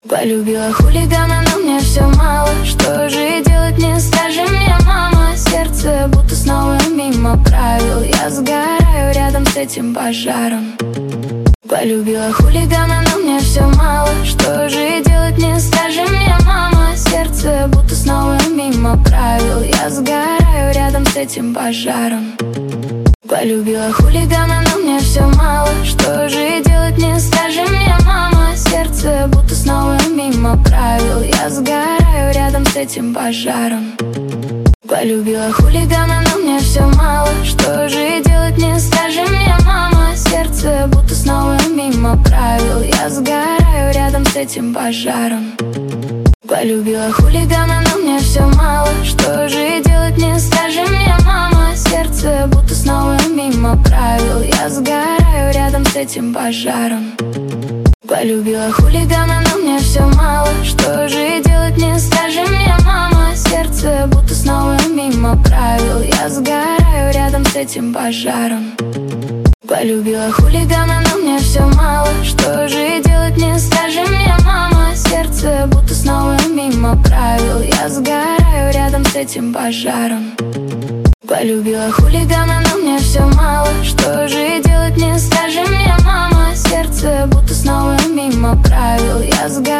Полюбила хулигана, но мне все мало. Что же делать мне, скажи мне, мама? Сердце будто снова мимо правил. Я сгораю рядом с этим пожаром. Полюбила хулигана, но мне все мало. Что же делать мне, скажи мне, мама? Сердце будто снова мимо правил. Я сгораю рядом с этим пожаром. Полюбила хулигана, но мне все мало. Что же делать мне, скажи мне, мама? Сердце будто снова мимо правил. Я сгораю рядом с этим пожаром. Полюбила хулигана, но мне все мало. Что же делать мне, скажи мне, мама? Сердце будто снова мимо правил. Я сгораю рядом с этим пожаром. Полюбила хулигана, но мне все мало. Что же делать мне, скажи мне, мама? Сердце будто снова мимо правил. Я сгораю рядом с этим пожаром. Полюбила хулигана, но мне все мало. Что же делать мне, скажи мне, мама? Сердце будто снова мимо правил. Я сгораю рядом с этим пожаром. Полюбила хулигана, но мне все мало. Что же делать мне, скажи мне, мама? Сердце будто снова мимо правил. Я сгораю рядом с этим пожаром. Полюбила хулигана, но мне все мало. Что же делать мне, скажи мне, мама? Сердце будто снова мимо правил. Я сгораю.